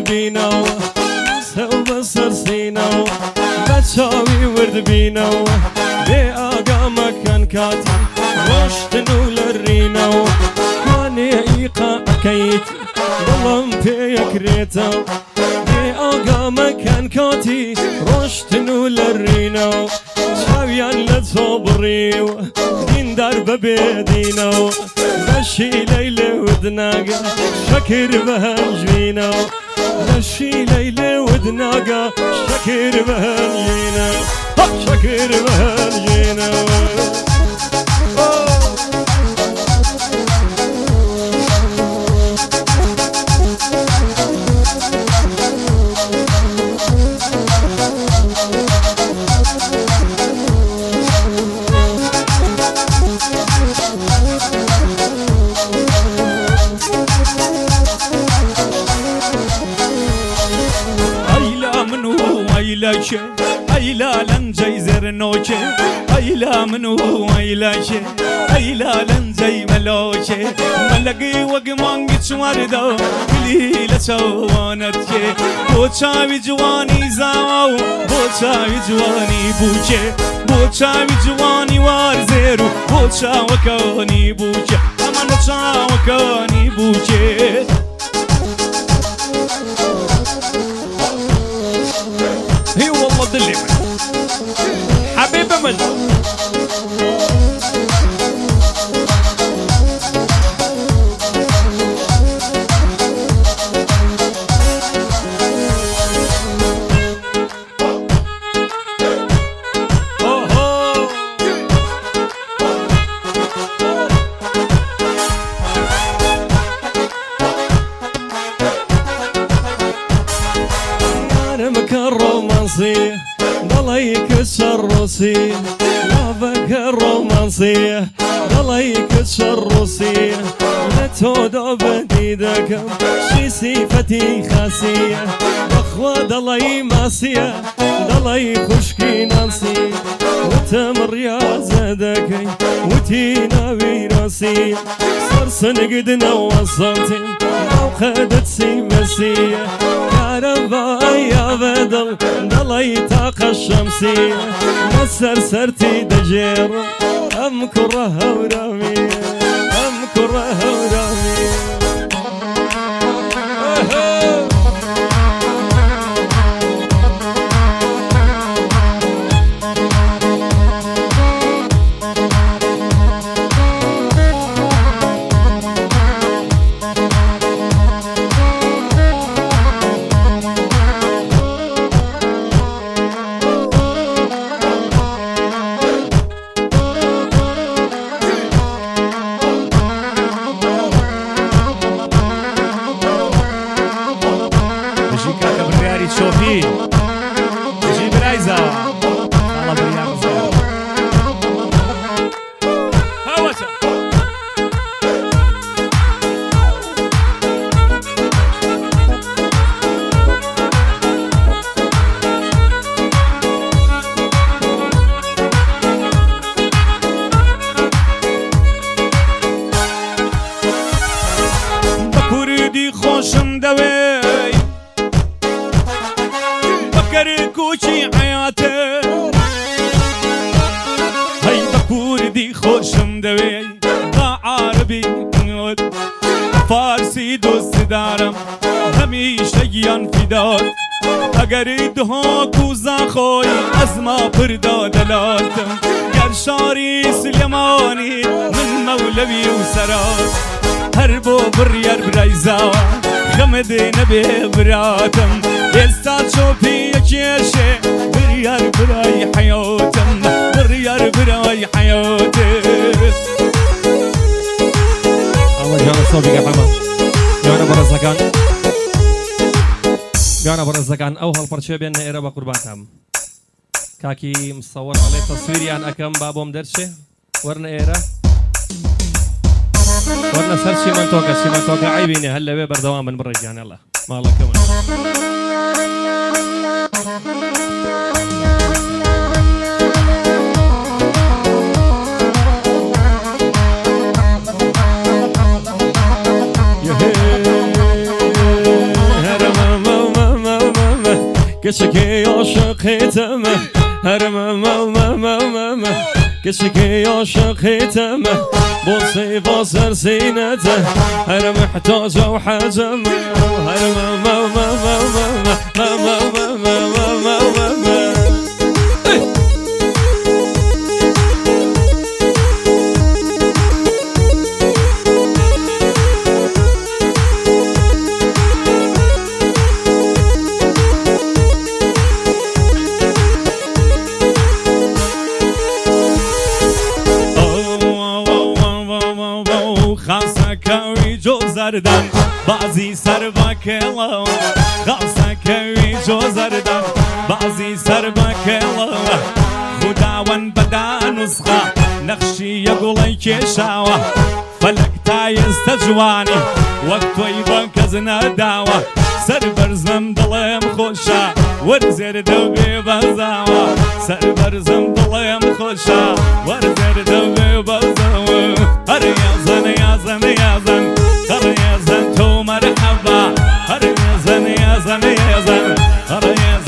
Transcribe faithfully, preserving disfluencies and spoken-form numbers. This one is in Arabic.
بینەوە سەو بەسەر سینەوە بە چاوی ورد بینەوە بێ ئاگامەکەن کاتی ڕۆشتن و لەڕینەوە کوانێ ئیقاعەکەیت دڵم پێیەکرێتەوە بێ ئاگامەکەن کاتی ڕۆشتن و لەڕینەوە چاویان لە تۆ بڕیوە دیندار بەبێدینەوە بەشی لەی لێود ناگە شەکر بە هەنجوینەوە بەشی لەی لێود ناگە شەکر بە هەنجینەوە شەکر بە هەنجینەوە أيلا لنجي زرنوشي أيلا منو أيلا شي أيلا لنجي ملوشي ملقي وقمان قتشواردا قليلة سوانتشي بوشاوي جواني زاو بوشاوي جواني بوشي بوشاوي جواني وارزيرو بوشا وكاني بوشي أما نشا وكاني بوشي هي والله دلي حبيبي من ضليك الشروسي لعبك الرومانسية ضليك الشروسي لتودو بديدك شي صفتي خاسية أخوة ضلي ماسية ضلي خشكي نانسي وتمر يا زادكي وتينا ويراسي صار سنقدنا وصلتي أو خدت سي مسية يا بدل ضلي طاقة الشمسية مسر سرتي دجير أم كرها ورامية أم كرها ورامية شوفي تجيب رايزة الله بريان زين هوسة بكوردي خوشم دوي كوشي حياتي هاي بكوردي خوشم دوي با عربي فارسي دوست دارم همیشه گیان فدات اگر دها کوزا خوی از ما پردا دلاتم گر شاری سلیمانی من مولوی و سرات هر بو بریر برایزا خمد نبی براتم استاد شوفي كيشه بريار براي حياتم بريار براي حياتي الله جانا صوبي يا حمام جانا برزقان جانا برزقان او هالبرشة بين إيرا بقرباتهم كاكي مصور عليه تصويري عن أكم بابهم درشة ورنا إيرا ورنا سرشي من توقع شي من توقع عيبيني هلا بي بردوام من برجان الله ما الله كمان هرم كشكي عاشقتم هرم ما ما ما ما ما كشكي عاشقتم بوصي بصر سينته هرم محتاج وحجم هرم ما ما ما ما ما ما ما ما ما ما ما زردم بعضی سر با کلو خاصه کوی جو زردم بعضی سر با کلو خداوند بدا نسخه نقشی یقولی کشاوه فلک تایست جوانی وقتوی بانکز نداوه سر برزم دلم خوشا ورزر دو بی بزاوه سر برزم دلم خوشا ورزر دو بی بزاوه هر یازن یازن یازن هر یازن تو مرحبا هر یازن یازن یازن هر یازن